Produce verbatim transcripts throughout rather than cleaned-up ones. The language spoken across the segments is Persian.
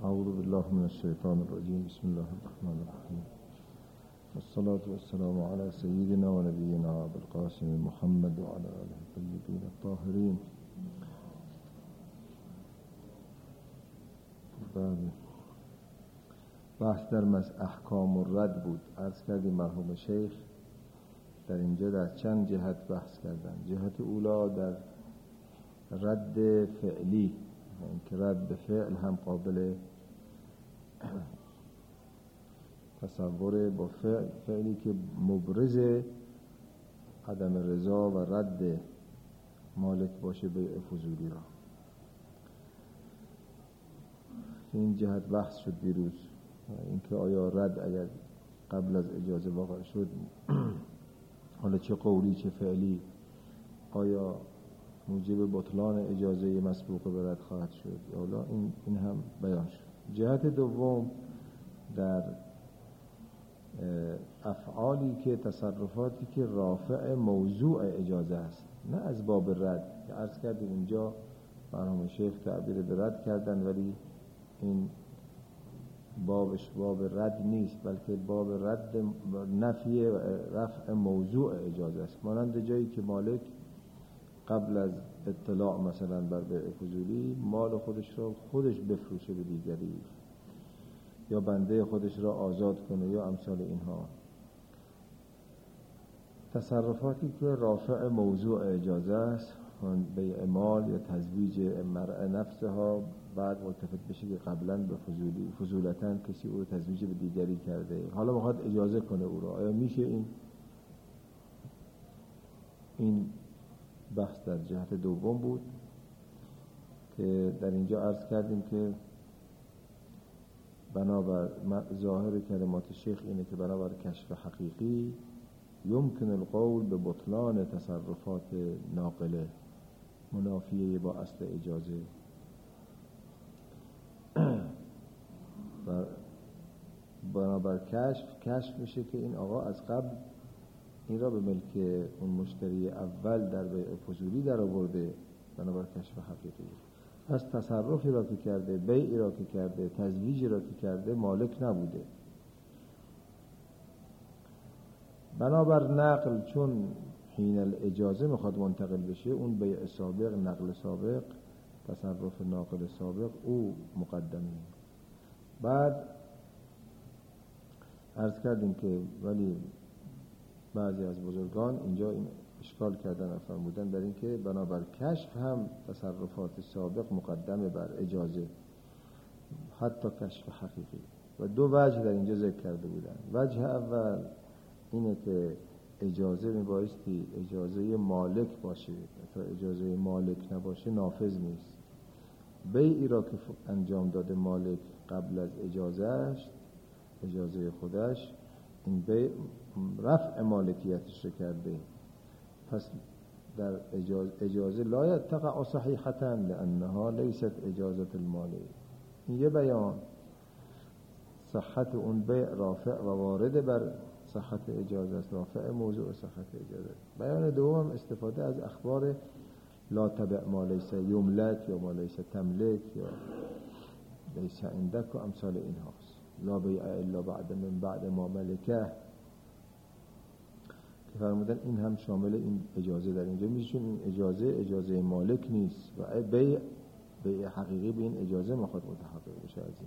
اعوذ بالله من الشیطان الرجیم. بسم الله الرحمن الرحیم. والصلاة والسلام على سيدنا ونبينا أبي القاسم محمد وعلى آله الطيبين الطاهرين. بحث در مس احکام الرد بود. عرض کردیم مرحوم شیخ در اینجا در چند جهت بحث کردن. جهت اولا در رد فعلی، که رد فعل هم قابل تصور با فعل، فعلی که مبرز عدم رضا و رد مالک باشه بیع فضولی را. این جهت بحث شد دیروز، اینکه آیا رد اگر قبل از اجازه واقع شد، حالا چه قولی چه فعلی، آیا موجب بطلان اجازه مسبوقه به رد خواهد شد یا لا؟ این این هم بیان شد. جهت دوم در افعالی که تصرفاتی که رافع موضوع اجازه است، نه از باب رد، که عرض کردیم اینجا مرحوم شیخ تعبیر به رد کردن، ولی این بابش باب رد نیست، بلکه باب رد نفی رفع موضوع اجازه است. مانند جایی که مالک قبل از اطلاع مثلا بر بیع فضولی مال خودش را خودش بفروشه به دیگری، یا بنده خودش را آزاد کنه یا امثال اینها. تصرفاتی که رافع موضوع اجازه است، بیع مال یا تزویج مرء نفسها، بعد ملتفت بشه که قبلا به فضولی فضولتاً کسی او رو تزویج به دیگری کرده، حالا میخواد اجازه کنه او را. آیا میشه این این بحث در جهت دوم بود که در اینجا عرض کردیم که بنابر ظاهر کلمات شیخ اینه که بنابر کشف حقیقی یمکن القول به بطلان تصرفات ناقله منافیه با اصل اجازه، و بنابر کشف کشف میشه که این آقا از قبل این را به ملک اون مشتری اول در بیع فضولی در آورده، بنابر کشف حقیقی. پس تصرفی را که کرده، بیعی را که کرده، تزویجی را که کرده، مالک نبوده. بنابر نقل، چون حین الاجازه میخواد منتقل بشه، اون بیع سابق، نقل سابق، تصرف ناقل سابق او مقدمه. بعد عرض کردیم که ولی بعضی از بزرگان اینجا این اشکال کردن و فرمودن در این که بنابر کشف هم تصرفات سابق مقدمه بر اجازه، حتی کشف حقیقی. و دو وجه در اینجا ذکر کرده بودن. وجه اول اینه که اجازه میبایستی اجازه مالک باشه، تا اجازه مالک نباشه نافذ نیست. بیعی را که انجام داده مالک قبل از اجازهش، اجازه خودش، این بیع رفع مالکیتش رو کرده، پس در اجازه, اجازه لا یتقع صحیحتاً لانها لیست اجازه المالک. این یه بیان، صحت اون بیع رافع و وارد بر صحت اجازه است، رافع موضوع صحت اجازه. بیان دوم استفاده از اخبار لا تبع ما لیس یملک یا ما لیس تملک یا لیس عندک و امثال این هاست. لا بیع الا بعد من بعد ما ملکه، که فرمودن این هم شامل این اجازه در اینجا میشه، چون این اجازه اجازه مالک نیست و بیع بیع حقیقی به این اجازه میخواد متحقق بشه. از این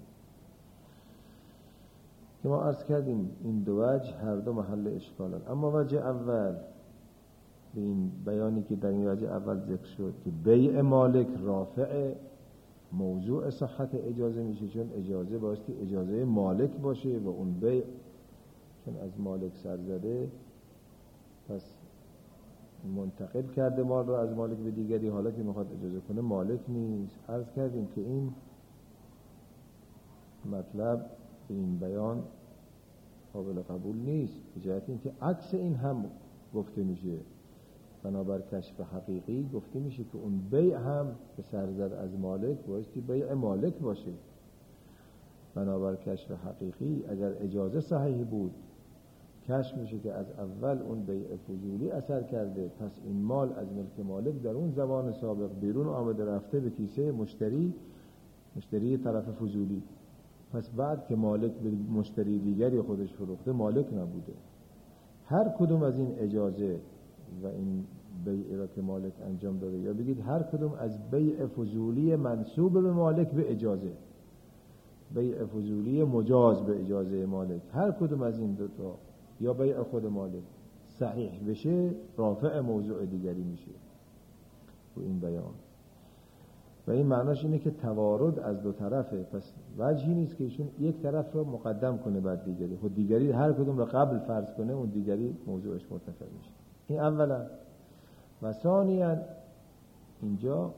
که ما عرض کردیم این دو وجه هر دو محل اشکالن. اما وجه اول، به این بیانی که در این وجه اول ذکر شد که بیع مالک رافع موضوع صحت اجازه میشه، چون اجازه بایستی اجازه مالک باشه و اون بیع چون از مالک سر زده، پس منتقل کرده مال رو از مالک به دیگری، حالا که میخواد اجازه کنه مالک نیست. عرض کردیم که این مطلب، این بیان قابل قبول نیست، به جهت این که عکس این هم گفته میشه. بنابر کشف حقیقی گفته میشه که اون بیع هم به سرزد از مالک بایستی بیع مالک باشه. بنابر کشف حقیقی اگر اجازه صحیح بود، کشف میشه که از اول اون بیع فضولی اثر کرده، پس این مال از ملک مالک در اون زمان سابق بیرون آمده رفته به کیسه مشتری، مشتری طرف فضولی. پس بعد که مالک به مشتری دیگری خودش فروخته مالک نبوده. هر کدوم از این اجازه و این بیع را که مالک انجام داده، یا بگید هر کدوم از بیع فضولی منسوب به مالک به اجازه، بیع فضولی مجاز به اجازه مالک، هر کدوم از این دوتا یا بیع خود مالک صحیح بشه رافع موضوع دیگری میشه و این بیان. و این معناش اینه که توارد از دو طرفه، پس وجهی نیست که ایشون یک طرف رو مقدم کنه بعد دیگری، خود دیگری هر کدوم رو قبل فرض کنه اون دیگری موضوعش مرتفع میشه. این اولا. و ثانیاً اینجا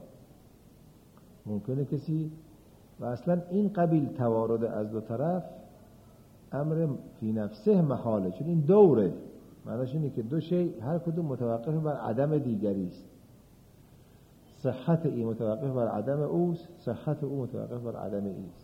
ممکنه کسی و اصلا این قبیل توارد از دو طرف امر فی نفسه محاله، چون این دوره، معناش اینه که دو شی هر کدوم متوقف بر عدم دیگری است. صحت این متوقف بر عدم اوست، صحت او متوقف بر عدم ایست.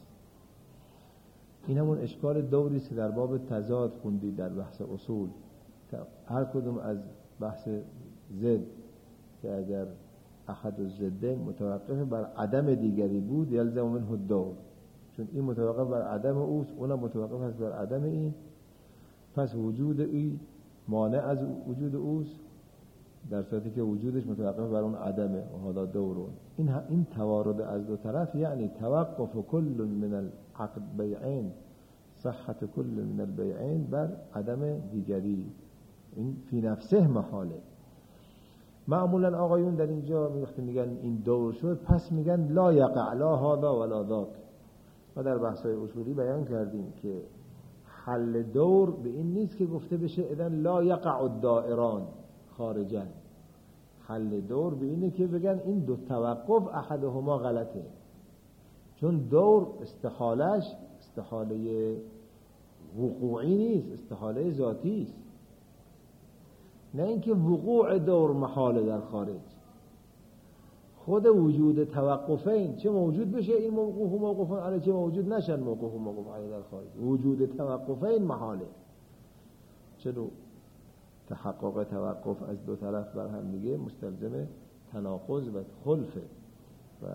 این همون اشکال دوری است که در باب تضاد خوندید در بحث اصول. هر کدوم از بحث ضد که اگر احد الضدین متوقف بر عدم دیگری بود یلزم منه الدور، چون این متوقف بر عدم اوست، اونم متوقف است بر عدم این، پس وجود این مانع از وجود اوست در صورتی که وجودش متوقف بر اون عدمه و حالا دورون. این این توارد از دو طرف یعنی توقف کل من العقد بیعین، صحت کل من البیعین بر عدم دیگری، این فی نفسه محاله. معمولا آقایون در اینجا وقتی میگن این دور شد پس میگن لا یقع لا هذا ولا ذاک. ما در بحث‌های اصولی بیان کردیم که حل دور به این نیست که گفته بشه اذن لا یقع الدائران خارجا. حل دور به اینه که بگن این دو توقف احدهما غلطه، چون دور استحالش استحاله وقوعی نیست، استحاله ذاتی است. نه اینکه وقوع دور محاله در خارج، خود وجود توقفین چه موجود بشه این موقوف و موقوفان علیه، چه موجود نشن موقوف و موقوف علیه در خارج، وجود توقفین محاله. چرا؟ تحقق توقف از دو طرف بر هم دیگه مستلزم تناقض و خلفه و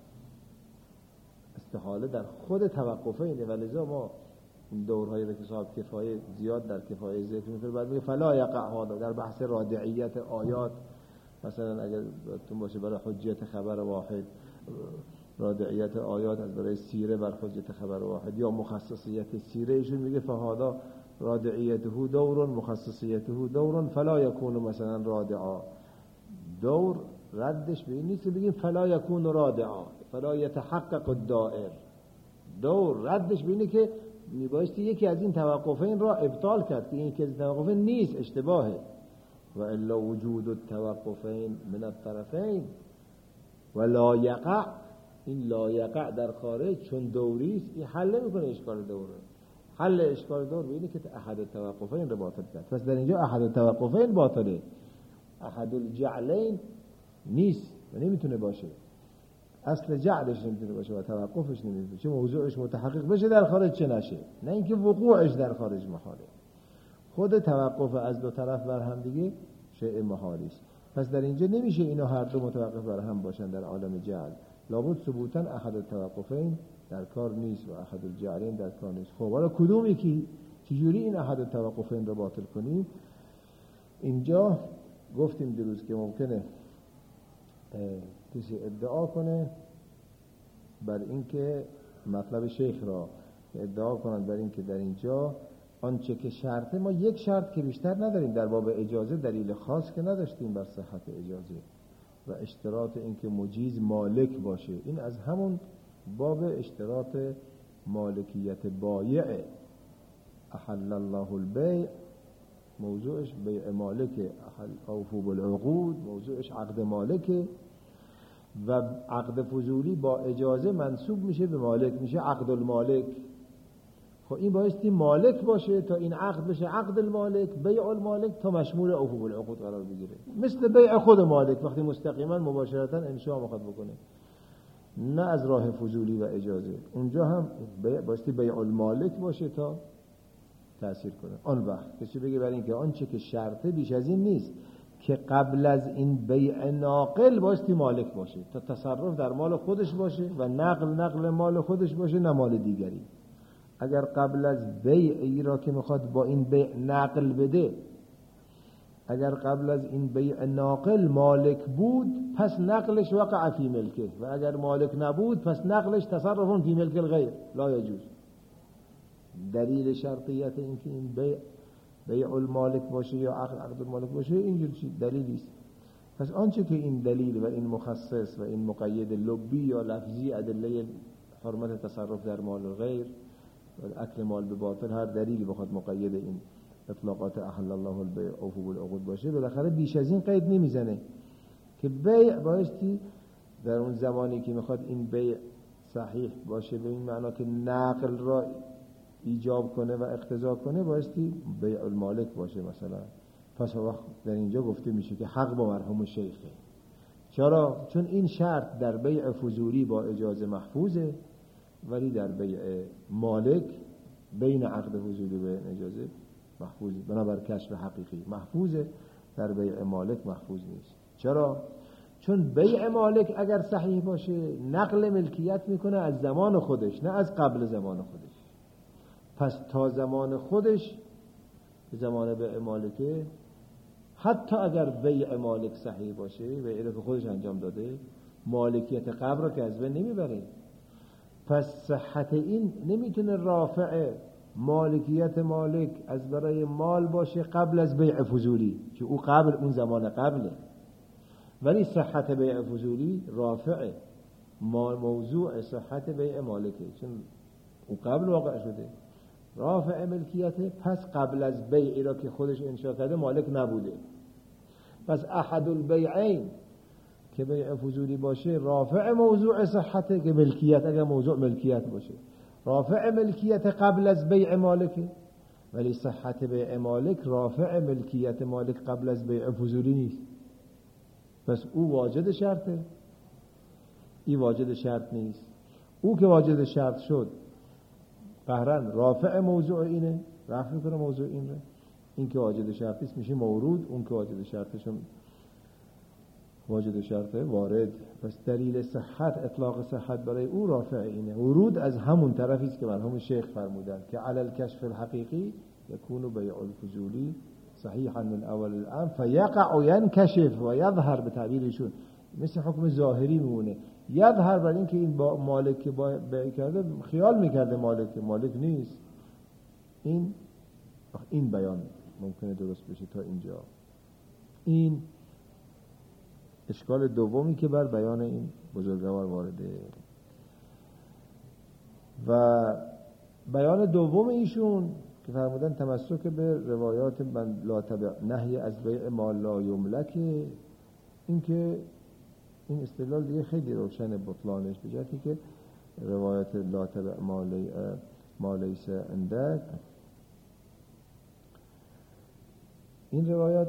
استحاله در خود توقفینه. و لذا ما این دورهای به حساب کفایه زیاد در کفایه ذکر می‌کنه، بعد میگه فلا یقع هذا در بحث رادعیت آیات، مثلا اگر تون باشه برای حجیت خبر واحد رادعیت آیات از برای سیره بر حجیت خبر واحد، یا مخصصیت سیره ایشون میگه فهذا رادعیته دور مخصصیته دور فلا یکون مثلا رادعا. دور ردش به این نیست بگیم فلا یکون رادعا فلا یتحقق الدائر. دور ردش به اینه که میبایستی یکی از این توقفین را ابطال کرد که این یکی از این توقفین نیست، اشتباهه. و الا وجود التوقفین من الطرفین و لا یقع، این لا یقع در خارج چون دوریست این حل میکنه اشکال دوره. حل اشکال دور به اینه که احد التوقفین را باطل کرد. پس در اینجا احد التوقفین باطله، احد الجعلین نیست و نمیتونه باشه، اصل جعلش نمیتونه باشه و توقفش نمیتونه، چه موضوعش متحقق بشه در خارج چه نشه، نه اینکه وقوعش در خارج محاله. خود توقف از دو طرف بر هم دیگه شیء محالی است. پس در اینجا نمیشه اینا هر دو متوقف بر هم باشن در عالم جعل، لابد ثبوتا احد التوقفین در کار نیست و احد الجعلین در کار نیست. خب حالا کدوم یکی چجوری این احد التوقفین رو باطل کنیم؟ اینجا گفتیم دیروز که ممکنه کسی ادعا کنه بر اینکه مطلب شیخ را ادعا کنند بر اینکه در اینجا آنچه که شرطه، ما یک شرط که بیشتر نداریم در باب اجازه، دلیل خاص که نداشتیم بر صحت اجازه و اشتراط اینکه مجیز مالک باشه، این از همون باب اشتراط مالکیت بایع. احل الله البیع موضوعش بیع مالکه، احل اوفو بالعقود موضوعش عقد مالکه و عقد فضولی با اجازه منسوب میشه به مالک، میشه عقد المالک. خب این بایستی مالک باشه تا این عقد بشه عقد المالک، بیع المالک تا مشمول اوفو بالعقود قرار بگیره، مثل بیع خود مالک وقتی مستقیما مباشرتا انشاء میخواد بکنه، نه از راه فضولی و اجازه. اونجا هم بایستی بیع المالک باشه تا تأثیر کنه. آن وقت کسی بگه برای اینکه آنچه که شرطه بیش از این نیست که قبل از این بیع ناقل بایستی مالک باشه تا تصرف در مال خودش باشه و نقل نقل مال خودش باشه نه مال دیگری. اگر قبل از بیعی را که میخواد با این بیع نقل بده، اگر قبل از این بیع ناقل مالک بود پس نقلش وقع فی ملکه، و اگر مالک نبود پس نقلش تصرف فی ملک الغیر لا یجوز. دلیل شرطیت این که این بیع بیع المالک باشه یا عقد عقد المالک باشه اینجور چیز دلیلی است. پس آنچه که این دلیل و این مخصص و این مقید لبی یا لفظی ادله حرمت تصرف در مال غیر و اکل مال به باطل، هر دلیلی بخواد مقید این اطلاقات احل الله البیع اوفوا بالعقود باشه، بالاخره بیش از این قید نمیزنه که بیع بایستی در اون زمانی که میخواد این بیع صحیح باشه به این معنا که نقل را ایجاب کنه و اقتضا کنه بایستی بیع المالک باشه مثلا. پس وقت در اینجا گفته میشه که حق با مرحوم شیخه. چرا؟ چون این شرط در بیع فضولی با اجازه محفوظه، ولی در بیع مالک بین عقد فضولی و اجازه محفوظه، بنابر کشف حقیقی محفوظه، در بیع مالک محفوظ نیست. چرا؟ چون بیع مالک اگر صحیح باشه نقل ملکیت میکنه از زمان خودش، نه از قبل زمان خودش. پس تا زمان خودش، زمان بیع مالکه، حتی اگر بیع مالک صحیح باشه، بیعی که خودش انجام داده، مالکیت قبل را که از بین نمیبره. پس صحت این نمیتونه رافع مالکیت مالک از برای مال باشه قبل از بیع فضولی، که او قبل اون زمان قبله. ولی صحت بیع فضولی رافع موضوع صحت بیع مالکه، چون او قبل واقع شده. رافع ملکیت پس قبل از بیعی را که خودش انشاء کرده مالک نبوده. پس احد البیعین که بیع فضولی باشه رافع موضوع صحته که ملکیت، اگر موضوع ملکیت باشه رافع ملکیت قبل از بیع مالکه، ولی صحت بیع مالک رافع ملکیت مالک قبل از بیع فضولی نیست. پس او واجد شرطه، ای واجد شرط نیست. او که واجد شرط شد قهرن رافع موضوع اینه، رفع میکنه موضوع این رو. این که واجد شرطی است میشه مورود، اون که واجد شرطشون واجد شرطه وارد. پس دلیل صحت، اطلاق صحت برای او رافع اینه. ورود از همون طرفی است که مرحوم شیخ فرمودن که علی الکشف الحقیقی یکون بیع الفضولی صحیحا من اول الامر فیقع و ینکشف و یظهر، به تعبیرشون مثل حکم ظاهری میمونه. یظهر برای این که این با مالک بیع کرده خیال میکرده مالک مالک نیست. این این بیان ممکنه درست بشه تا اینجا. این اشکال دومی که بر بیان این بزرگوار وارده. و بیان دوم ایشون که فرمودن تمسک به روایات من لا تبع، نهی از بیع ما لا یملک، این که این استدلال دیگه خیلی روشن بطلانش، به جهتی که روایت لا تبع ما لیس عندک، این روایت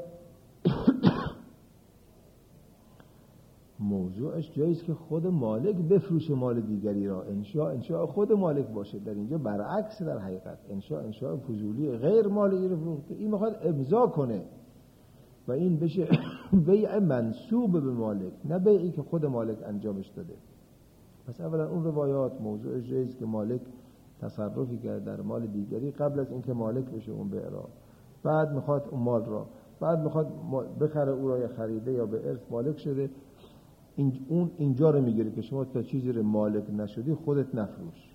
موضوعش جاییست که خود مالک بفروشه مال دیگری را، انشاء انشاء خود مالک باشه. در اینجا برعکس در حقیقت انشاء انشاء فضولی غیر مالی رو فروخته، این میخواد امضا کنه و این بشه بیع منسوب به مالک، نه بیعی که خود مالک انجامش داده. پس اولا اون روایات موضوعش جاییست که مالک تصرفی کرد در مال دیگری قبل از اینکه مالک بشه اون بیع را، بعد میخواد اون مال را، بعد میخواد بخره او را یا خریده یا به ارث مالک شده. این اون اینجا رو میگیره که شما تا چیزی رو مالک نشدی خودت نفروش.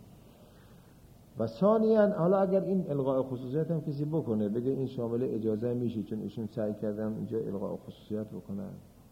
و ثانیاً حالا اگر این الغاء خصوصیت هم کسی بکنه، بگه این شامل اجازه میشه، چون ایشون سعی کردن اینجا الغاء خصوصیت بکنن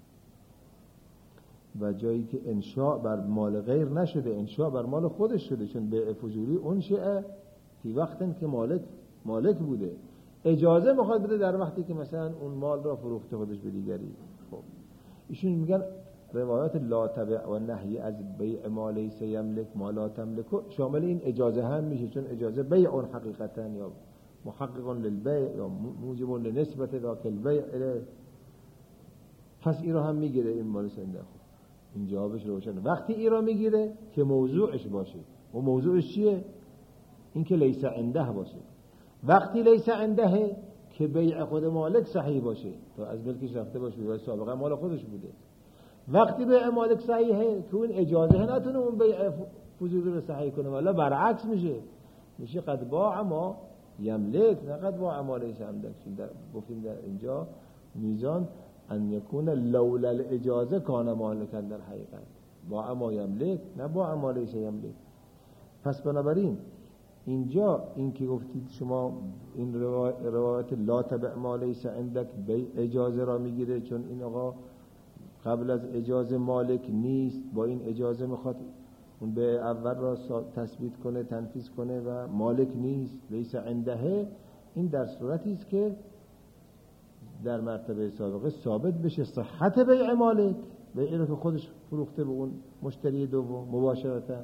و جایی که انشاء بر مال غیر نشده، انشاء بر مال خودش شده، چون بیع فضولی اون شیء فی وقتی که مالک مالک بوده، اجازه میخواد بده در وقتی که مثلا اون مال را فروخته خودش به دیگری. خب ایشون میگن روایات لا تبع و نهی از بیع ما لیس یملک ما لا تملک شامل این اجازه هم میشه، چون اجازه بیع اون حقیقتا یا محقق للبیع یا موجب لنسبت ذاک البیع الیه. پس این رو هم میگیره این مال سنده. خب این جوابش روشنه. وقتی این رو میگیره که موضوعش باشه، و موضوعش چیه؟ این که لیس عنده باشه. وقتی لیس عنده که بیع خود مالک صحیح باشه، تا از ملکش رفته باشه و سابقا مال خودش بوده. وقتی بیع مالک صحیحه که اون اجازه نتونه اون بیع فضولی رو صحیح کنه، ولی برعکس میشه میشه قد باع ما یملک، نه قد باع ما لیس عندک. در گفتیم در اینجا میزان ان یکون لولا الاجازه کان مالکا در حقیقت، باع ما یملک نه باع ما لیس یملک. پس بنابراین اینجا این که گفتید شما این روایت لا تبع ما لیس عندک بیع اجازه را میگیره، چون این آقا قبل از اجازه مالک نیست، با این اجازه میخواد اون به اول را تثبیت کنه تنفیذ کنه و مالک نیست لیس عنده. این در صورتی است که در مرتبه سابقه ثابت بشه صحت بیع مالک، بیعی رو که خودش فروخته به اون مشتری دوم مباشرتا،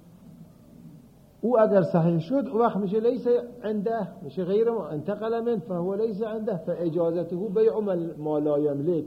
او اگر صحیح شد او وقت میشه لیس عنده، میشه غیر ما انتقل من فهو لیس عنده فاجازته بیع ما لا یملک،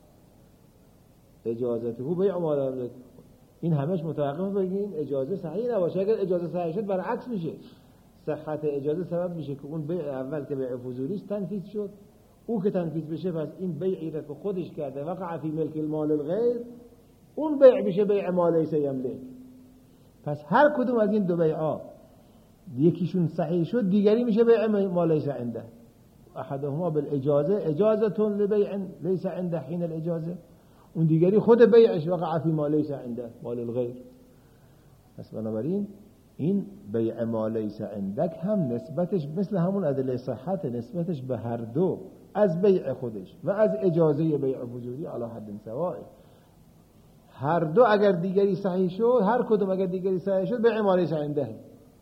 اجازته بیع ما لا یملک. این همش متوقف بگیم اجازه صحیح نباشه. اگر اجازه صحیح شد برعکس میشه، صحت اجازه سبب میشه که اون بیع اول که بیع فضولی است تنفیذ شد، او که تنفیذ بشه پس این بیعی را که خودش کرده وقع فی ملک المال الغیر، اون بیع میشه بیع ما لیس یملک. پس هر کدوم از این دو بیعا یکیشون صحیح شد دیگری میشه بیع ما لیس عنده. احدهما بالاجازه اجازه لبیع لیس عنده حین الاجازه، اون دیگری خود بیعش وقع فی ما لیس عنده مال الغیر. پس بنابراین این بیع ما لیس عندک هم نسبتش مثل همون ادله صحت، نسبتش به هر دو از بیع خودش و از اجازه بیع فضولی علی حد سواء. هر دو اگر دیگری صحیح شد، هر کدوم اگر دیگری صحیح شد بیع ما لیس عنده.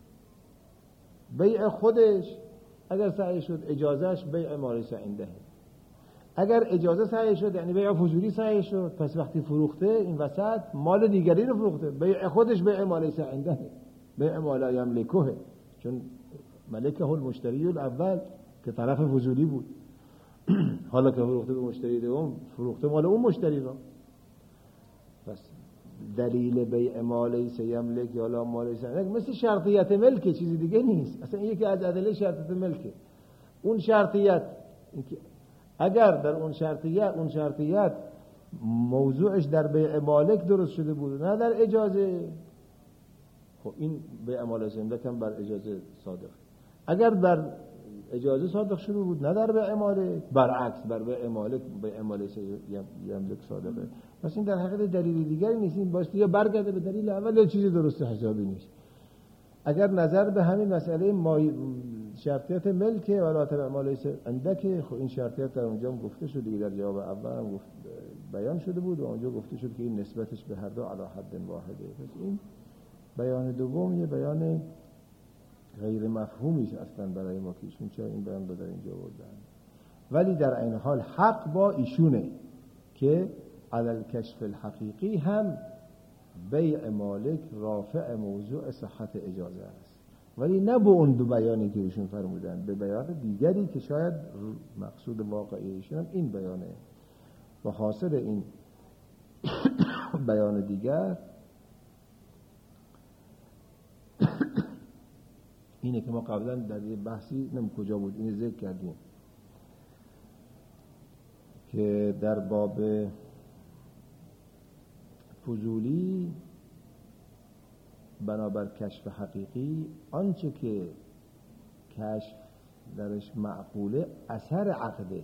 بیع خودش اگر صحیح شد اجازهش بیع ما لیس عنده. اگر اجازه صحیح شد یعنی بیع فضولی صحیح شد، پس وقتی فروخته این وسط مال دیگری رو فروخته، بیع خودش بیع ما لیس عنده، بیع ما لا یملکه، چون ملکه المشتری الاول که طرف فضولی بود حالا که فروخته به مشتری دوم فروخته مال اون مشتری رو. پس دلیل بیع ما لیس یملک یا لا ما لیس یملک مثل شرطیت ملک، چیزی دیگه نیست. اصلا این یکی از ادله شرطیت ملک. اون شرطیت اگر در اون شرطیت اون شرطیت موضوعش در بیع مالک درست شده بود نه در اجازه، خب این بیع ما لیس یملک هم بر اجازه صادق. اگر بر اجازه صادق شده بود نه در بیع مالک، برعکس بر بیع مالک بیع ما لیس یملک صادقه. پس این در حقیقت دلیل دیگری نیست، این باشه یا برگرده به دلیل اول یا چیزی درست حسابی نیست. اگر نظر به همین مسئله ما شرطیت ملک و لا تبع ما لیس عندک، خب این شرطیت در اونجا هم گفته شد دیگه، در جواب اول هم گفت بیان شده بود و اونجا گفته شد که این نسبتش به هر دو علی حد واحده. پس این بیان دوم یه بیان غیر مفهومی است اصلا برای ما که ایشون چرا این بیان رو در اینجا آوردن، ولی در عین حال حق با ایشونه که علی الکشف الحقیقی هم بیع مالک رافع موضوع صحت اجازه است، ولی نه به اون دو بیانی که ایشون فرمودن، به بیان دیگری که شاید مقصود واقعی ایشون هم این بیانه. و حاصل این بیان دیگر اینه که ما قبلا در یه بحثی نمی کجا بود اینو ذکر کردیم که در باب فضولی بنابر کشف حقیقی آنچه که کشف درش معقوله اثر عقده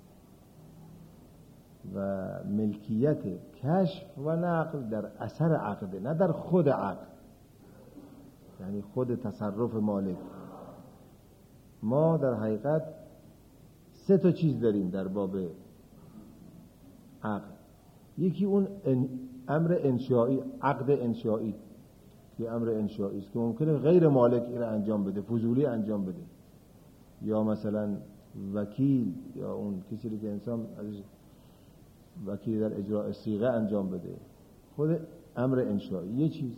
و ملکیت کشف و نقل در اثر عقده نه در خود عقد، یعنی خود تصرف مالک. ما در حقیقت سه تا چیز داریم در باب عقد. یکی اون امر انشائی، عقد انشائی که امر انشائی است که ممکنه غیر مالک این را انجام بده، فضولی انجام بده، یا مثلا وکیل یا اون کسی که انسان از وکیل در اجراء صیغه انجام بده، خود امر انشائی یه چیز.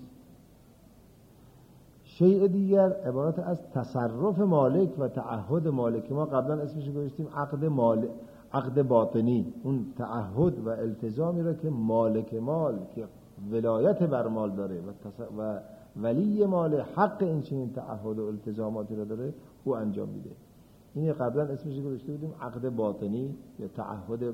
شیء دیگر عبارت از تصرف مالک و تعهد مالک. ما قبلا اسمش گذاشتیم عقد مال، عقد باطنی، اون تعهد و التزامی را که مالک مال که ولایت بر مال داره و, تص... و ولی مال حق این چنین تعهد و التزاماتی را داره او انجام میده. این قبلا اسمش گذاشته بودیم عقد باطنی یا تعهد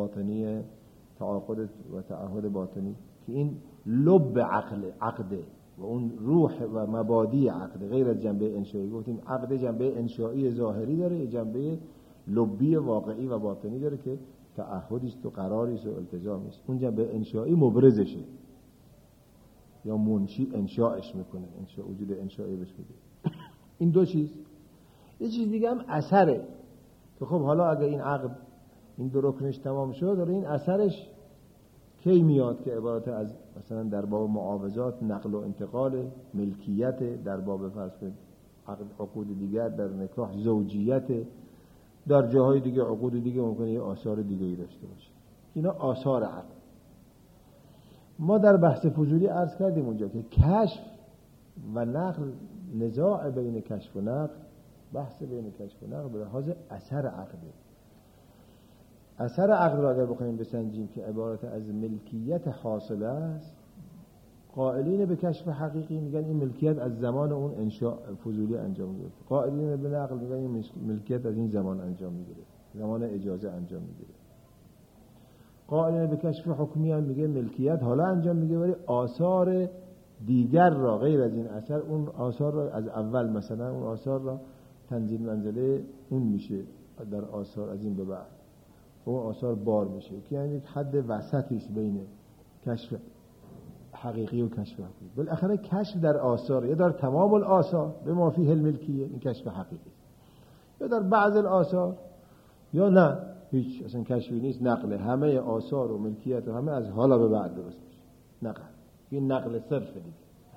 باطنی، تعاقد و تعهد باطنی که این لب عقل عقده، و اون روح و مبادی عقد غیر از جنبه انشایی. گفتیم عقد جنبه انشایی ظاهری داره، جنبه لبی واقعی و باطنی داره که تعهدی است و قراری است و التزامی است. اون جنبه انشایی مبرزشه یا منشی انشاءش میکنه، انشاء وجود انشایی بهش میده. این دو چیز. یه چیز دیگه هم اثره که خب حالا اگه این عقد این دو رکنش تمام شد، داره این اثرش کی میاد که عبارت از مثلا در باب معاوضات نقل و انتقال، ملکیت، در باب فرض کنید عقد عقود دیگر در نکاح زوجیت، در جاهای دیگه عقود دیگه ممکنه یه آثار دیگه ای داشته باشه. اینا آثار عقد. ما در بحث فضولی عرض کردیم اونجا که کشف و نقل، نزاع بین کشف و نقل، بحث بین کشف و نقل به لحاظ اثر عقده. اثر عقد را اگر بخوایم بسنجیم که عبارت از ملکیت حاصله است، قائلین به کشف حقیقی میگن این ملکیت از زمان اون انشاء فضولی انجام میگیره. قائلین به نقل میگن این ملکیت از این زمان انجام میگیره، زمان اجازه انجام میگیره. قائلین به کشف حکمی هم میگه ملکیت حالا انجام میگیره، ولی آثار دیگر را غیر از این اثر، اون آثار را از اول مثلا اون آثار را تنزیل منزله اون میشه در آثار از این به بعد اون آثار بار میشه که یعنی یک حد وسطی است بین کشف حقیقی و کشف حقیقی. بالاخره کشف در آثار یا در تمام الآثار به ما فیه الملکیه، این کشف حقیقی، یا در بعض الآثار یا نه هیچ اصلا کشفی نیست، نقل همه آثار و ملکیت و همه از حالا به بعد درست میشه، نقل، این نقل صرف دیگه.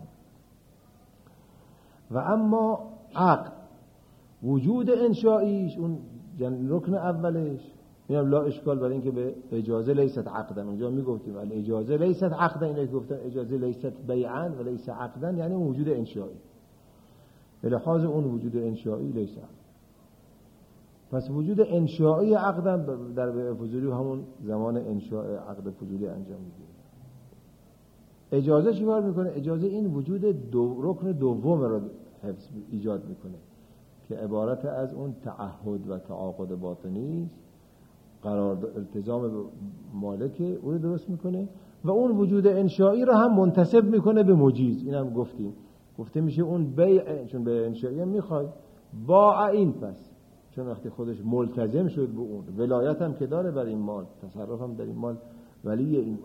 و اما عقد وجود انشائیش اون رکن اولش اینم لا اشکال برای اینکه به اجازه لیست عقدن، اونجا میگفتیم اجازه لیست عقدن، اینو گفتن اجازه لیست بیعن و لیست عقدن، یعنی وجود انشایی، به لحاظ اون وجود انشایی لیست عقد. پس وجود انشایی عقدن در فضولی همون زمان انشاء عقد فضولی انجام میگیره. اجازه چی کار میکنه؟ اجازه این وجود دو رکن دوم رو حفظ ایجاد میکنه که عبارت از اون تعهد و تعاقد باطنی است، قرار التزام مالک اون درست میکنه و اون وجود انشایی رو هم منتسب میکنه به مجیز. این هم گفتیم، گفته میشه اون بیع، چون به انشایی هم میخواد باع این، پس چون وقتی خودش ملتزم شد به اون، ولایت هم که داره بر این مال، تصرف هم در این مال، ولی این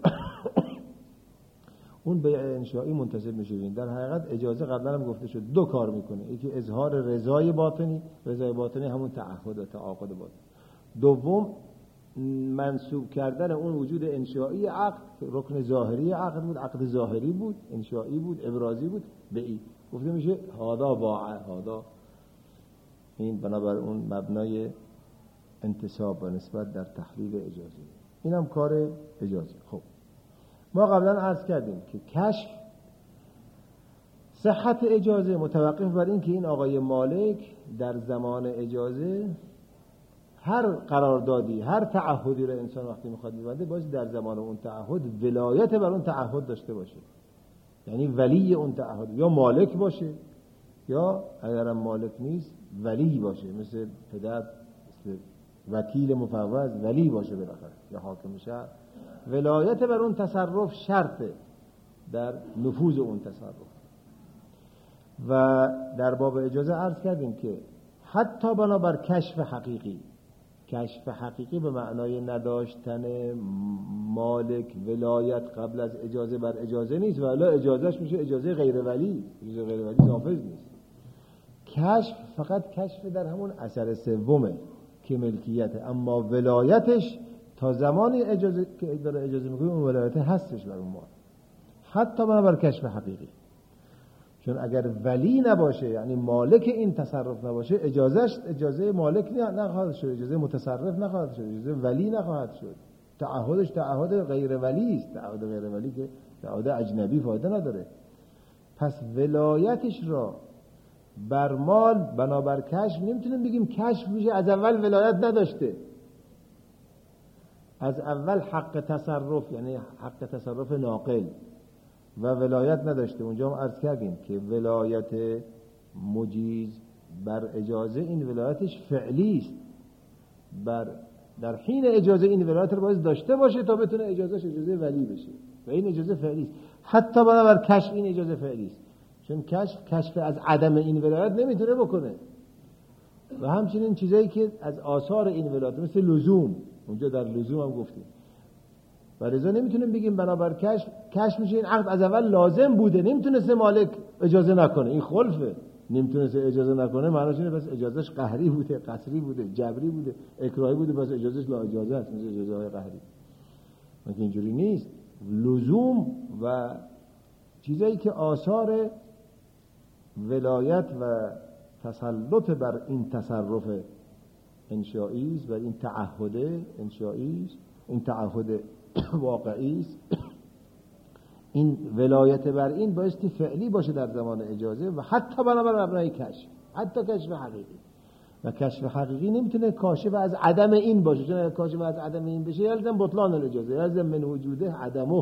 اون بیع انشایی منتسب میشه. در حقیقت اجازه قبلا هم گفته شد دو کار میکنه، یکی اظهار رضای باطنی، رضای باطنی همون تعهد و تعاقد باطنی، دوم منسوب کردن اون وجود انشایی عقد، رکن ظاهری عقد بود، عقد ظاهری بود، انشایی بود، ابرازی بود، به این گفته میشه هادا باع هادا، این بنابر اون مبنای انتساب و نسبت در تحلیل اجازه. این هم کار اجازه. خب ما قبلا عرض کردیم که کشف صحت اجازه متوقف بر این که این آقای مالک در زمان اجازه هر قراردادی، هر تعهدی رو انسان وقتی میخواد میبنده باید در زمان اون تعهد ولایت بر اون تعهد داشته باشه، یعنی ولی اون تعهد یا مالک باشه یا اگرم مالک نیست ولی باشه، مثل پدر، مثل وکیل مفوض ولی باشه بالاخره، یا حاکم شهر. ولایت بر اون تصرف شرطه در نفوذ اون تصرف. و در باب اجازه عرض کردیم که حتی بنابر کشف حقیقی، کشف حقیقی به معنای نداشتن مالک ولایت قبل از اجازه بر اجازه نیست، ولی اجازهش میشه اجازه غیر ولی، اجازه غیر ولی نافذ نیست. کشف فقط کشف در همون اثر سومه که ملکیته، اما ولایتش تا زمانی اجازه که داره اجازه میکنه اون ولایت هستش بر اون مال، حتی بنابر کشف حقیقی. چون اگر ولی نباشه، یعنی مالک این تصرف نباشه، اجازهش اجازه مالک نخواهد شد، اجازه متصرف نخواهد شد، اجازه ولی نخواهد شد، تعهدش تعهد غیر ولی است، تعهد غیر ولی که تعهد اجنبی فایده نداره. پس ولایتش را بر مال بنابر کشف نمیتونیم بگیم کشف میشه از اول ولایت نداشته، از اول حق تصرف، یعنی حق تصرف ناقل و ولایت نداشته. اونجا هم عرض کردیم که ولایت مجیز بر اجازه این ولایتش فعلی است، بر در حین اجازه این ولایت رو باید داشته باشه تا بتونه اجازهش اجازه ولی بشه و این اجازه فعلی است. حتی بنابر کشف این اجازه فعلی است، چون کشف کشف از عدم این ولایت نمیتونه بکنه. و همچنین چیزایی که از آثار این ولایت مثل لزوم، اونجا در لزوم هم گفتیم، و لذا نمیتونیم بگیم بنابر کشف کشف میشه این عقد از اول لازم بوده، نمیتونسته مالک اجازه نکنه، این خلفه. نمیتونسته اجازه نکنه معناش اینه پس اجازهش قهری بوده، قصری بوده، جبری بوده، اکراهی بوده، پس اجازهش لا اجازه است، مثل اجازه های قهری. مگه اینجوری نیست؟ لزوم و چیزایی که آثار ولایت و تسلط بر این تصرف انشایی است و این تعهد انشایی است، این تعهد واقعی است، این ولایت بر این بایستی فعلی باشه در زمان اجازه و حتی بنابر مبنای کشف، حتی کشف حقیقی. و کشف حقیقی نمیتونه کاشف از عدم این باشه، چون اگه کاشف از عدم این بشه یلزم بطلان الاجازه، یلزم من وجوده عدمه،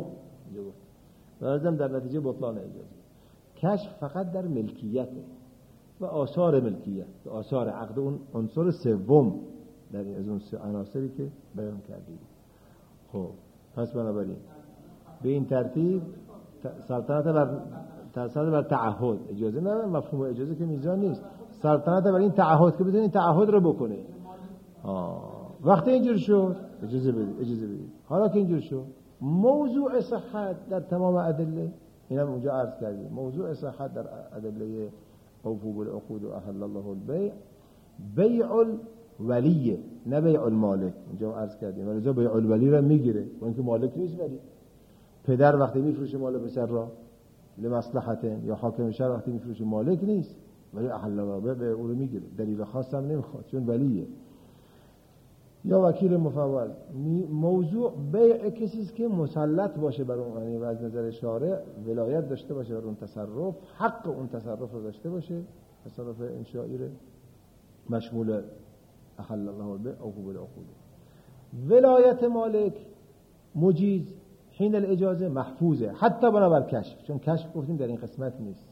یلزم در نتیجه بطلان اجازه. کشف فقط در ملکیته و آثار ملکیت، آثار عقد، اون عنصر سوم در این از اون سه عناصری که بیان کردیم. خب پس بنابراین به این ترتیب سلطنت بر سلطنت بر تعهد، اجازه نه مفهوم اجازه که میزان نیست، سلطنت بر این تعهد که بتونه این تعهد رو بکنه. آه. وقتی اینجور شد اجازه بدید اجازه بدید حالا که اینجور شد موضوع صحت در تمام ادله، اینم اونجا عرض کردیم، موضوع صحت در ادله اوفوا بالعقود و احل الله البیع، بیع الولیه نه بیع المالک، اونجا عرض کردیم. ولی بیع الولی رو میگیره، اون که مالک نیست. ولی پدر وقتی میفروشه مال پسر را لمصلحت، یا حاکم شهر وقتی میفروشه مالک نیست، ولی احل الله به اون رو میگیره، دلیل خاص هم نمیخواد چون ولیه یا وکیل مفوض. موضوع بیع کسی است که مسلط باشه بر اون، یعنی از نظر شارع ولایت داشته باشه بر اون تصرف، حق اون تصرف رو داشته باشه، تصرف انشائی رو مشمول احل الله البیع او بالعقود. ولایت مالک مجیز حین الاجازه محفوظه حتی بنابر کشف، چون کشف گفتیم در این قسمت نیست.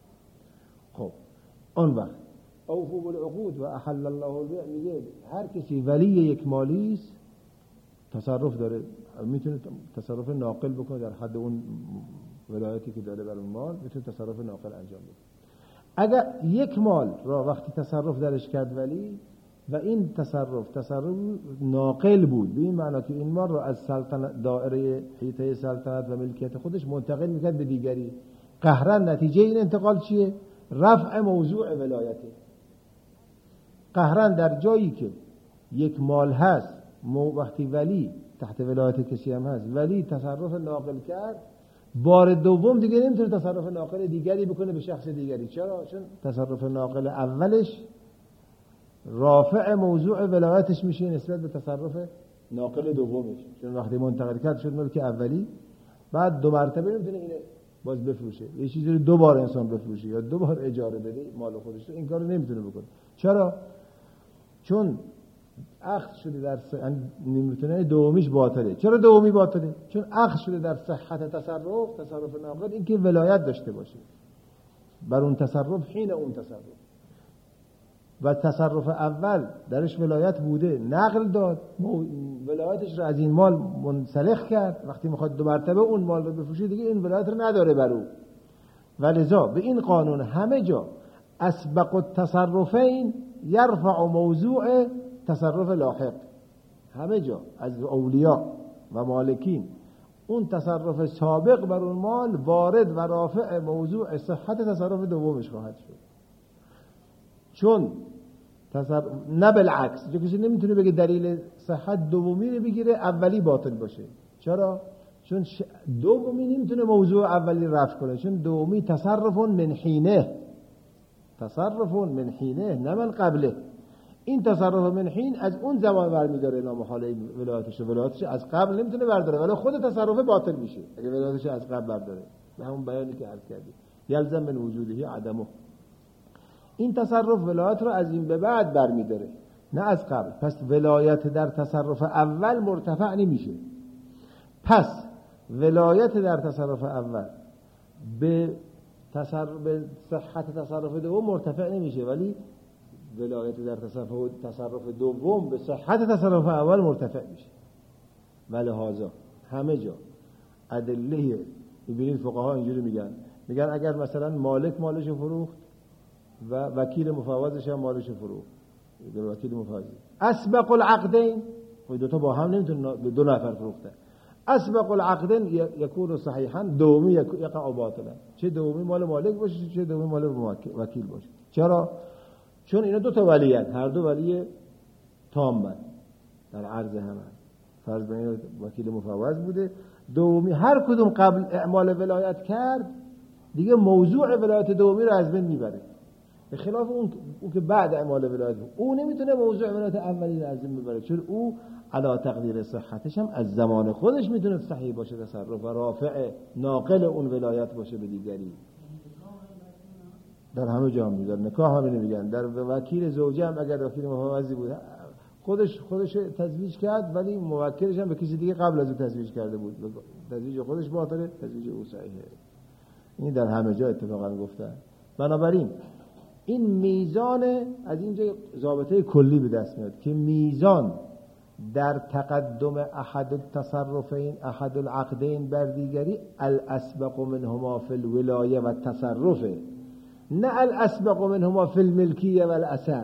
خب اون وقت اوفوا بالعقود و احل الله البیع میگه هر کسی ولی یک مالی است تصرف داره، میتونه تصرف ناقل بکنه در حد اون ولایتی که داره بر اون مال، میتونه تصرف ناقل انجام بده. اگر یک مال را وقتی تصرف درش کرد ولی و این تصرف تصرف ناقل بود، به این معنا که این مال را از سلطنت دائره حیطه سلطنت و ملکیت خودش منتقل میکرد به دیگری، قهرا نتیجه این انتقال چیه؟ رفع موضوع ولایته. قهرا در جایی که یک مال هست، وقتی ولی تحت ولایت کسی هم هست، ولی تصرف ناقل کرد، بار دوم دیگه نمیتونه تصرف ناقل دیگری بکنه به شخص دیگری. چرا؟ چون تصرف ناقل اولش رافع موضوع ولایتش میشه نسبت به تصرف ناقل دومش، چون وقتی منتقل کرد شد ملک اولی، بعد دو مرتبه نمیتونه اینه باز بفروشه، یه چیزی رو دو بار انسان بفروشه یا دو بار اجاره بده مال خودش رو، این کارو نمیتونه بکنه. چرا؟ چون اخذ شده در س... نمیتونه دومیش باطله. چرا دومی باطله؟ چون اخذ شده در صحت تصرف، تصرف ناقل، اینکه ولایت داشته باشه بر اون تصرف حین اون تصرف، و تصرف اول درش ولایت بوده، نقل داد، ولایتش رو از این مال منسلخ کرد، وقتی میخواد دو مرتبه اون مال رو بفروشه دیگه این ولایت رو نداره بر او. ولذا به این قانون همه جا اسبق التصرفین یرفع موضوع تصرف لاحق، همه جا از اولیاء و مالکین اون تصرف سابق بر اون مال وارد و رافع موضوع صحت تصرف دومش خواهد شد. چون تصرف نه بالعکس، چون کسی نمیتونه بگه دلیل صحت دومی رو بگیره اولی باطل باشه. چرا؟ چون ش... دومی نمیتونه موضوع اولی رفع کنه، چون دومی تصرف من حینه، تصرف من حینه نه من قبله. این تصرف من حین از اون زمان برمیداره نامحاله ولایتش، ولایتش از قبل نمیتونه برداره، ولی خود تصرف باطل میشه اگه ولایتش از قبل برداره، به همون بیانی که عرض کردیم یلزم من وجوده عدمه. این تصرف ولایت رو از این به بعد برمیداره نه از قبل. پس ولایت در تصرف اول مرتفع نمیشه. پس ولایت در تصرف اول به تصرف به صحت تصرف دوم مرتفع نمیشه، ولی ولایت در تصرف تصرف دوم به صحت تصرف اول مرتفع میشه. ولهذا همه جا ادله می‌بینید فقها اینجوری میگن، میگن اگر مثلا مالک مالش فروخت و وکیل مفوضش هم مالش فروخت، وکیل مفوض اسبق العقدین، خب دو تا با هم نمیتونه دو نفر فروخته، اسبق العقدین یکون صحیحا، دومی یقع باطلا، چه دومی مال مالک باشه چه دومی مال وکیل باشه. چرا؟ چون اینا دو تا ولیان، هر دو ولی تامن در عرض هم، فرض بین وکیل مفوض بوده، دومی هر کدوم قبل اعمال ولایت کرد دیگه موضوع ولایت دومی رو از بین میبره، به خلاف اون اون که بعد اعمال ولایت بود او نمیتونه موضوع ولایت اولی رو از بین ببره، چون او علا تقدیر صحتش هم از زمان خودش میتونه صحیح باشه تصرف و رافع ناقل اون ولایت باشه به دیگری. در همه جا میگن، در نکاح هم میگن، در وکیل زوجه هم اگر وکیل مفوضی بود خودش خودش تزویج کرد ولی موکلش هم به کسی دیگه قبل از او تزویج کرده بود، تزویج خودش باطله، تزویج او صحیحه. این در همه جا اتفاقا گفتن. بنابراین این میزان، از اینجا ضابطه کلی به دست میاد که میزان در تقدم احد التصرفین احد العقدین بر دیگری الاسبق منهما فی الولایه و التصرف، نه الاسبق منهما فی الملکیه و الاثر.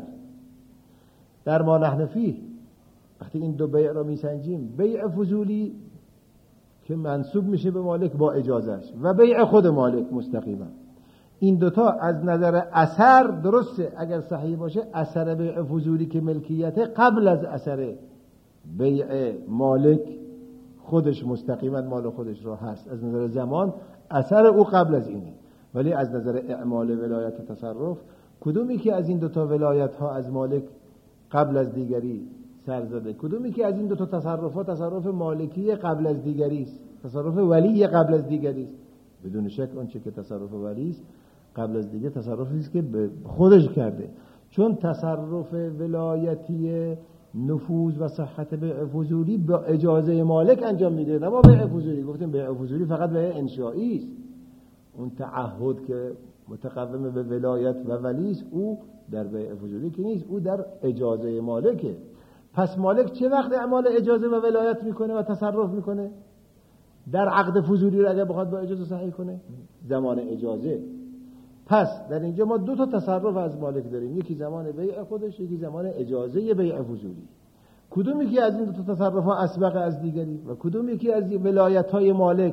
در ما نحن فیه وقتی این دو بیع رو میسنجیم، بیع فضولی که منسوب میشه به مالک با اجازهش و بیع خود مالک مستقیما، این دوتا از نظر اثر درسته اگر صحیح باشه، اثر بیع فضولی که ملکیت قبل از اثر بیع مالک خودش مستقیما مال خودش را هست، از نظر زمان اثر او قبل از اینه، ولی از نظر اعمال ولایت تصرف کدومی که از این دوتا ولایت ها از مالک قبل از دیگری سر زده، کدومی که از این دوتا تصرفات تصرف مالکی قبل از دیگری است، تصرف ولی قبل از دیگری است، بدون شک اون چه که تصرف ولی است قبل از دیگه تصرفی است که خودش کرده، چون تصرف ولایتی نفوذ و صحت بیع فضولی با اجازه مالک انجام میده، نه با بیع فضولی. گفتیم بیع فضولی فقط بیع انشایی است، اون تعهد که متقوم به ولایت و ولی است او در بیع فضولی که نیست، او در اجازه مالکه. پس مالک چه وقت اعمال اجازه و ولایت میکنه و تصرف میکنه؟ در عقد فضولی رو اگر بخواد با اجازه صحیح کنه، زمان اجازه. پس در اینجا ما دو تا تصرف از مالک داریم، یکی زمان بیع خودش، یکی زمان اجازه بیع فضولی. کدوم یکی از این دو تا تصرف ها اسبق از دیگری و کدوم یکی از ولایت های مالک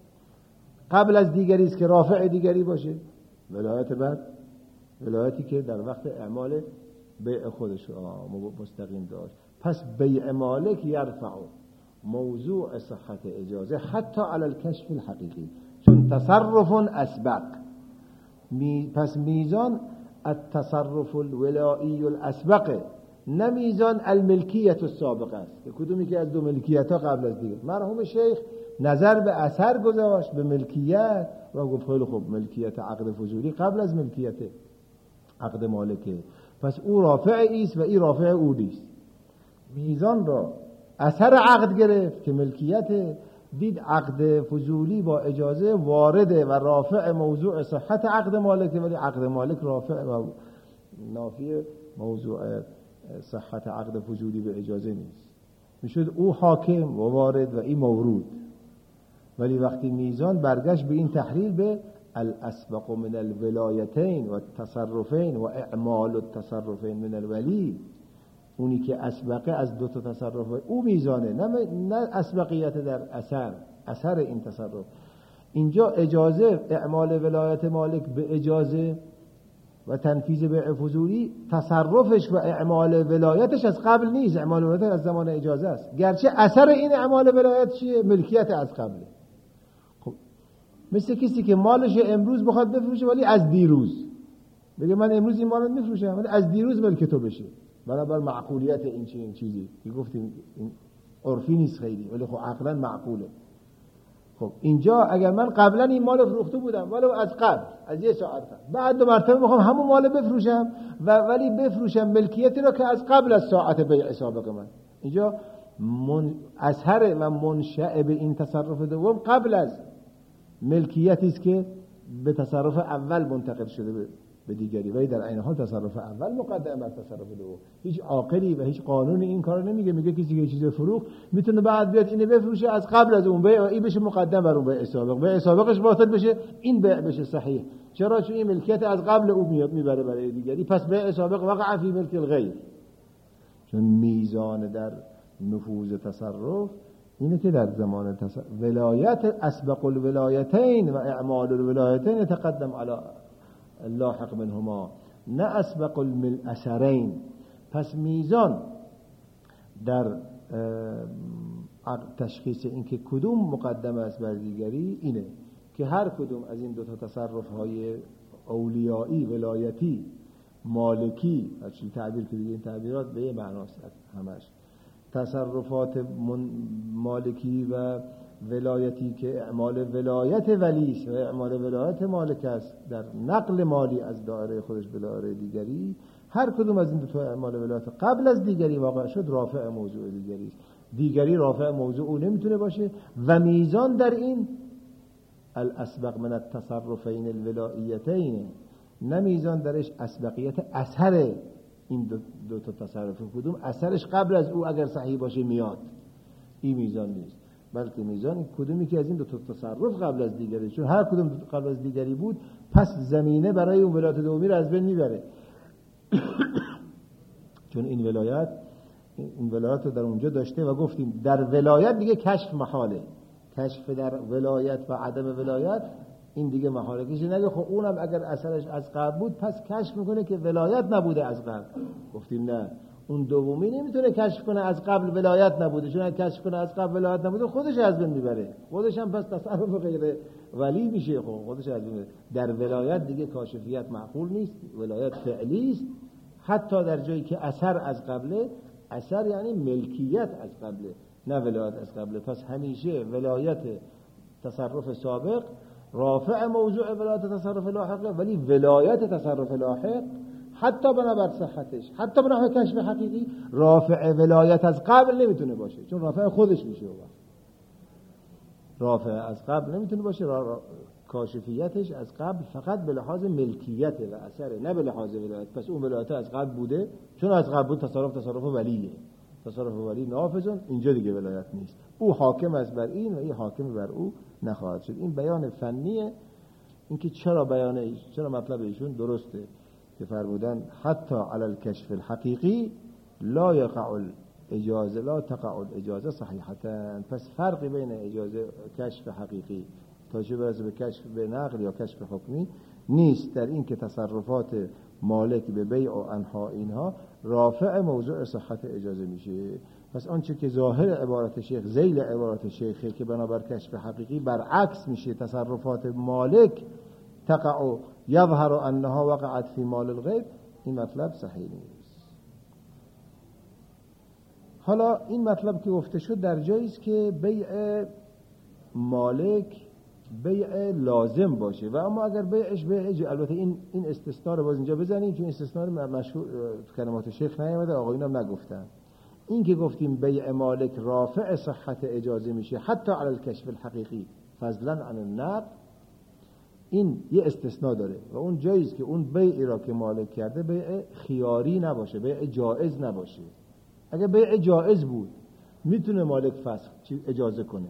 قبل از دیگری است که رافع دیگری باشه؟ ولایت بعد، ولایتی که در وقت اعمال بیع خودش مستقیم داشت. پس بیع مالک یرفع موضوع صحت اجازه حتی علی الکشف الحقیقی، چون تصرف اسبق. می پس میزان التصرف الولایی الاسبق، نه میزان الملکیت السابق است که کدومی که از دو ملکیت ها قبل از دیگر. مرحوم شیخ نظر به اثر گذاشت، به ملکیت، و گفت خیلی خوب ملکیت عقد فضولی قبل از ملکیت عقد مالکه، پس او رافع ایست و این رافع او نیست. میزان را اثر عقد گرفت که ملکیت، دید عقد فضولی با اجازه وارده و رافع موضوع صحت عقد مالکه، ولی عقد مالک رافع و نافی موضوع صحت عقد فضولی به اجازه نیست. میشد او حاکم و وارد و این مورود. ولی وقتی میزان برگشت به این تحلیل به الاسبق من الولایتین و التصرفین و اعمال التصرفین من الولی، اونی که اسبقه از دو تا تصرف او میزانه، نه نه اسبقیت در اثر اثر این تصرف. اینجا اجازه اعمال ولایت مالک به اجازه و تنفیذ بیع فضولی، تصرفش و اعمال ولایتش از قبل نیست، اعمال ولایت از زمان اجازه است، گرچه اثر این اعمال ولایت چیه؟ ملکیت از قبله. خب مثل کسی که مالش امروز بخواد بفروشه ولی از دیروز بگه من امروز این مالو میفروشم ولی از دیروز ملک تو بشه، برابر معقولیت این چی این چیزی که گفتیم این عرفی نیست خیلی، ولی خب عقلا معقوله. خب اینجا اگر من قبلا این مال فروخته بودم ولو از قبل از یه ساعت قبل، بعد دو مرتبه میخوام همون مال بفروشم و ولی بفروشم ملکیتی رو که از قبل از ساعت بیع سابق من، اینجا من اثر و منشأ به این تصرف دوم قبل از ملکیتی است که به تصرف اول منتقل شده به به دیگری، ولی در عین حال تصرف اول مقدم بر تصرف دوم. هیچ عاقلی و هیچ قانونی این کارو نمیگه. میگه کسی که یه چیز فروخت میتونه بعد بیاد اینو بفروشه از قبل از اون بیع، این بشه مقدم بر اون بیع سابق، بیع سابقش باطل بشه، این بیع بشه صحیح. چرا؟ چون این ملکیت از قبل او میاد میبره برای دیگری، پس بیع سابق وقع فی ملک الغیر. چون میزان در نفوذ تصرف اینه که در زمان تصرف ولایت اسبق الولایتین و اعمال الولایتین يتقدم علی اللاحق منهما، نه اسبق الاثرین. پس میزان در تشخیص اینکه کدوم مقدم است بر دیگری اینه که هر کدوم از این دو تا تصرف های اولیایی، ولایتی، مالکی، هرچی تعبیر که دیگه این تعبیرات به یه معناست همش، تصرفات مالکی و ولایتی که اعمال ولایت ولیست و اعمال ولایت مالک است در نقل مالی از دایره خودش به دایره دیگری، هر کدوم از این دو تا اعمال ولایت قبل از دیگری واقع شد رافع موضوع دیگری است. دیگری رافع موضوع او نمیتونه باشه و میزان در این الاسبق من التصرفین الولایتین، نه میزان درش اسبقیت اثر این دو, دو تا تصرف، کدوم اثرش قبل از او اگر صحیح باشه میاد، این میزان نیست، بلکه میزان کدومی که از این دو تا تصرف قبل از دیگری، چون هر کدوم قبل از دیگری بود پس زمینه برای اون ولایت دومی رو از بین میبره. چون این ولایت این ولایت رو در اونجا داشته و گفتیم در ولایت دیگه کشف محاله، کشف در ولایت و عدم ولایت این دیگه محاله. کسی نگه خب اونم اگر اثرش از قبل بود پس کشف میکنه که ولایت نبوده از قبل. گفتیم نه، اون دومی نمیتونه کشف کنه از قبل ولایت نبوده، چون اگه کشف کنه از قبل ولایت نبوده خودش از بین میبره، خودش هم پس تصرف غیر ولی میشه، خب خودش از بین. در ولایت دیگه کاشفیت معقول نیست، ولایت فعلی است، حتی در جایی که اثر از قبله، اثر یعنی ملکیت از قبله نه ولایت از قبله. پس همیشه ولایت تصرف سابق رافع موضوع ولایت تصرف لاحقه، ولی ولایت تصرف لاحق حتی بنابر صحتش، حتی بنابر کشف حقیقی، رافع ولایت از قبل نمیتونه باشه، چون رافع خودش میشه. رافع از قبل نمیتونه باشه، را را کاشفیتش از قبل فقط به لحاظ ملکیت و اثره، نه به لحاظ ولایت. پس اون ولایت از قبل بوده، چون از قبل بود تصرف تصرف ولیه، تصرف ولی نافذون، اینجا دیگه ولایت نیست، او حاکم است بر این و این حاکم بر او نخواهد شد. این بیان فنیه، اینکه چرا بیان ایش، چرا مطلب ایشون درسته که فرمودن حتی علی الکشف الحقیقی لا یقع الاجازه لا تقع الاجازه صحیحتاً. پس فرقی بین اجازه کشف حقیقی تا چه برسه به کشف به نقل یا کشف حکمی نیست، در این که تصرفات مالک به بیع و انها اینها رافع موضوع صحت اجازه میشه. پس آنچه که ظاهر عبارت شیخ ذیل عبارت شیخه که بنابر کشف حقیقی برعکس میشه، تصرفات مالک تقع یظهر انها وقعت فی مال الغیر، این مطلب صحیح نیست. حالا این مطلب که گفته شد در جایی است که بیع مالک بیع لازم باشه و اما اگر بیعش بیع، البته این این استثناء رو باز اینجا بزنیم چون استثناء مشهور تو کلمات شیخ نیامده، آقایون هم نگفتن. این که گفتیم بیع مالک رافع صحت اجازه میشه حتی علی الکشف الحقیقی فضلا عن النقل، این یه استثناء داره و اون جایی است که اون بیعی را که مالک کرده بیع خیاری نباشه، بیع جائز نباشه. اگر بیع جائز بود میتونه مالک فسخ اجازه کنه.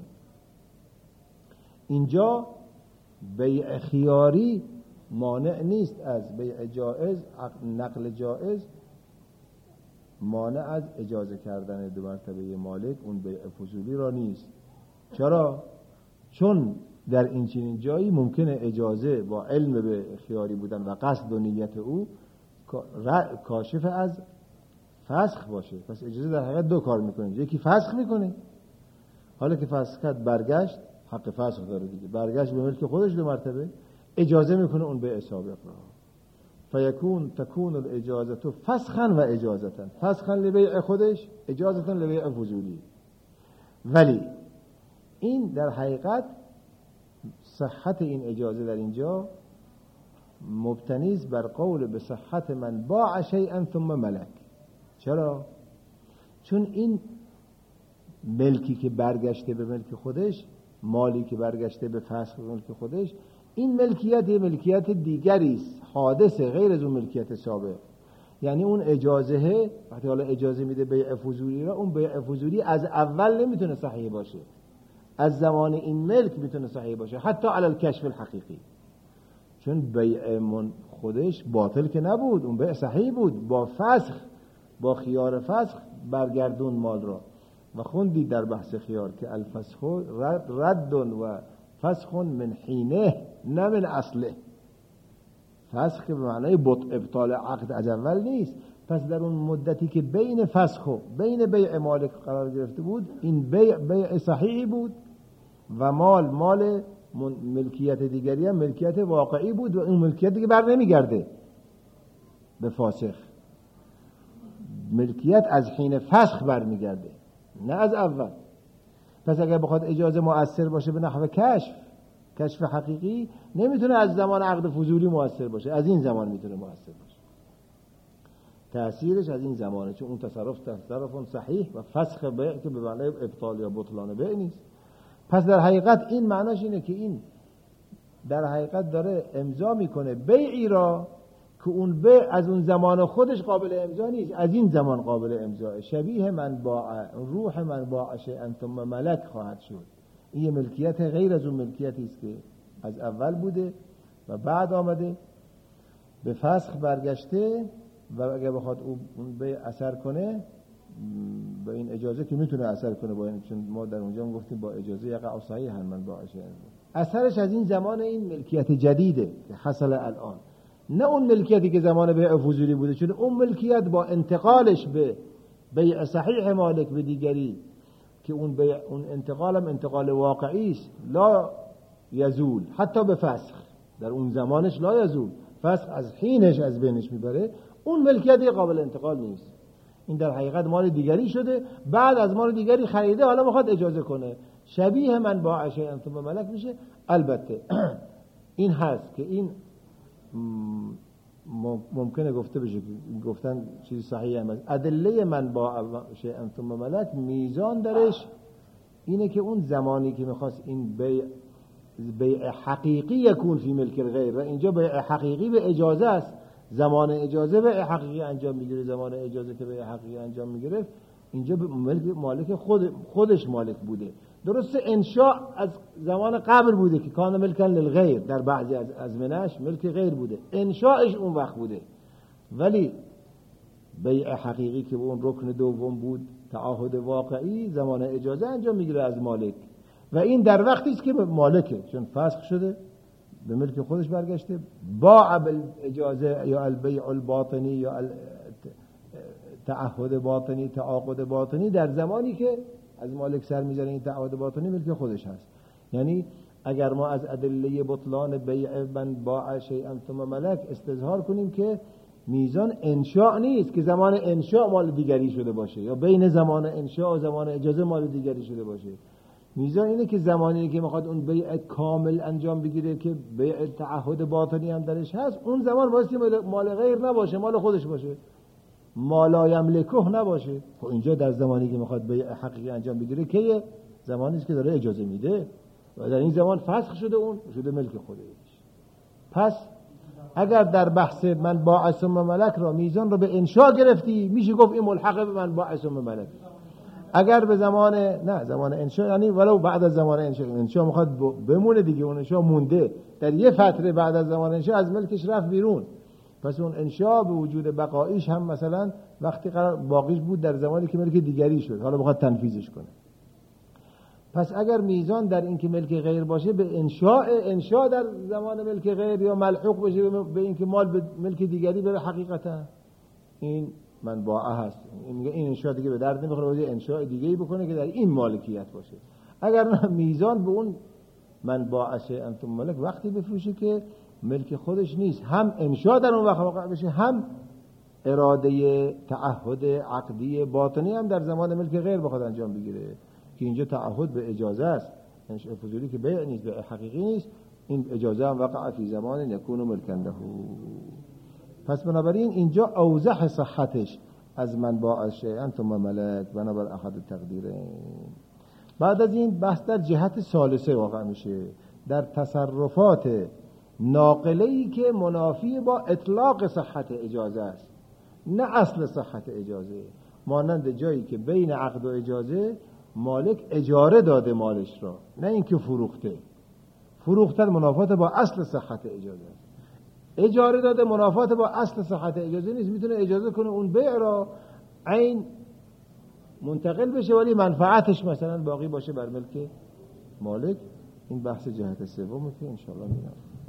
اینجا بیع خیاری مانع نیست از بیع جائز، نقل جائز مانع از اجازه کردن دو مرتبه مالک اون بیع فضولی را نیست. چرا؟ چون در این چنین جایی ممکنه اجازه با علم به خیاری بودن و قصد و نیت او کاشف از فسخ باشه. پس اجازه در حقیقت دو کار میکنه، یکی فسخ میکنه، حالا که فسخ کرد برگشت حق فسخ داره دیگه، برگشت به ملک خودش دو مرتبه، اجازه میکنه اون بیع سابق را. فیکون تکون الاجازه فسخا و اجازتا، فسخا لبیع خودش، اجازتا لبیع فضولی. ولی این در حقیقت صحت این اجازه در اینجا مبتنیز بر قول به صحت من باع شیئا ثم ملک. چرا؟ چون این ملکی که برگشته به ملک خودش، مالی که برگشته به فسخ ملک خودش، این ملکیت یه ملکیت دیگری است، حادث غیر از اون ملکیت سابق. یعنی اون اجازه وقتی حالا اجازه میده بیع فضولی را، اون بیع فضولی از اول نمیتونه صحیح باشه، از زمان این ملک میتونه صحیح باشه، حتی علی الکشف الحقیقی، چون بیع من خودش باطل که نبود، اون بیع صحیح بود، با فسخ، با خیار فسخ برگردون مال را. و خوندید در بحث خیار که الفسخ رد, رد و فسخ من حینه نه من اصله. فسخ به معنای ابطال عقد از اول نیست. پس در اون مدتی که بین فسخ و بین بیع مالک قرار گرفته بود، این بیع بیع صحیحی بود و مال مال ملکیت دیگری هم ملکیت واقعی بود و اون ملکیت دیگه بر نمیگرده به فاسخ. ملکیت از حین فسخ برمیگرده نه از اول. پس اگر بخواد اجازه مؤثر باشه به نحو کشف کشف حقیقی، نمیتونه از زمان عقد فضولی مؤثر باشه، از این زمان میتونه مؤثر باشه. تأثیرش از این زمانه، چون اون تصرف تصرف صحیح و فسخ بیع که به معنای ابطال یا بطلان بیع نیست. پس در حقیقت این معناش اینه که این در حقیقت داره امضا میکنه بیعی را که اون بیع از اون زمان خودش قابل امضا نیست، از این زمان قابل امضا. شبیه من باع روح من باع شیئا ثم ملک خواهد شد. این یه ملکیت غیر از اون ملکیتی است که از اول بوده و بعد آمده به فسخ برگشته و اگر بخواد اون بیع اثر کنه با این اجازه که میتونه اثر کنه، با این، چون ما در اونجا گفتیم با اجازه یقع صحیحا من باع شیئا، اثرش از این زمان این ملکیت جدیده که حصل الان، نه اون ملکیتی که زمان بیع فضولی بوده. چون اون ملکیت با انتقالش به بیع صحیح مالک به دیگری که اون بیع اون انتقال هم انتقال واقعی است، لا یزول حتی به فسخ، در اون زمانش لا یزول، فسخ از حینش از بینش میبره، اون ملکیتی قابل انتقال نیست. این در حقیقت مال دیگری شده، بعد از مال دیگری خریده، حالا میخواد اجازه کنه، شبیه من باع شیئا ثم ملک میشه. البته این هست که این ممکنه گفته بشه که گفتن چیز صحیحی هم هست. ادله من باع شیئا ثم ملک میزان درش اینه که اون زمانی که میخواست این بیع بیع حقیقی یکون فی ملک الغیر، و اینجا بیع حقیقی به اجازه است، زمان اجازه بیع حقیقی انجام میگیره، زمان اجازه که بیع حقیقی انجام میگیره اینجا ملک مالک خود خودش مالک بوده. درسته انشاء از زمان قبل بوده که کان ملکن للغیر، در بعضی از ازمنه‌اش ملک غیر بوده، انشاءش اون وقت بوده، ولی بیع حقیقی که اون رکن دوم بود، تعهد واقعی، زمان اجازه انجام میگیره از مالک و این در وقتی است که مالکه، چون فسخ شده به ملک خودش برگشته. باع بالاجازه یا البیع الباطنی یا تعهد باطنی، تعاقد باطنی، در زمانی که از مالک سر میزنه این تعهد باطنی ملک خودش هست. یعنی اگر ما از ادله بطلان بیع من باع شیئا ثم ملک استظهار کنیم که میزان انشاء نیست که زمان انشاء مال دیگری شده باشه یا بین زمان انشاء و زمان اجازه مال دیگری شده باشه، میزان اینه که زمانی که میخواد اون بیع کامل انجام بگیره که بیع تعهد باطنی هم درش هست، اون زمان واسه مال غیر نباشه، مال خودش باشه، مالا یملکه نباشه. خب اینجا در زمانی که میخواد بیع حقیقی انجام بگیره که زمانی است که داره اجازه میده و در این زمان فسخ شده، اون شده ملک خودش. پس اگر در بحث من باع ثم ملک را میزان رو به انشاء گرفتی، میشه گفت این ملحق به من باع ثم ملک. اگر به زمان نه زمان انشاء، یعنی ولو بعد از زمان انشاء، انشاء میخواد بمونه دیگه، اون انشاء مونده در یه فتره بعد از زمان انشاء از ملکش رفت بیرون، پس اون انشاء به وجود بقایش هم مثلا وقتی قرار باقیش بود در زمانی که ملک دیگری شد، حالا بخواد تنفیذش کنه. پس اگر میزان در این که ملک غیر باشه به انشاء انشاء در زمان ملک غیر یا ملحوق بشه به این که مال به ملک دیگری بره، حقیقتا این من باعه هست. این میگه این انشاء دیگه به درد نمیخوره، باید انشاء دیگه‌ای بکنه که در این مالکیت باشه. اگر نه میزان به اون من باعه شیئا ثم ملک وقتی بفروشه که ملک خودش نیست، هم انشاء در اون وقت واقع بشه، هم اراده تعهد عقدی باطنی هم در زمان ملک غیر بخواد انجام بگیره که اینجا تعهد به اجازه است، انشاء فضولی که بیع نیست، بیع حقیقی نیست، این اجازه هم وقع فی زمان یکون ملکا له. پس بنابراین اینجا اوضح صحتش از من باع شیئا ثم ملک بنابر احد التقدیرین. بعد از این بحث در جهت ثالثه واقع میشه، در تصرفات ناقله‌ای که منافی با اطلاق صحت اجازه است، نه اصل صحت اجازه. مانند جایی که بین عقد و اجازه مالک اجاره داده مالش را، نه اینکه فروخته. فروختن منافات با اصل صحت اجازه است. اجاره داده منافات با اصل صحت اجازه نیست. میتونه اجازه کنه اون بیع را عین منتقل بشه ولی منفعتش مثلا باقی باشه بر ملک مالک. این بحث جهت سومه که انشاءالله میرم.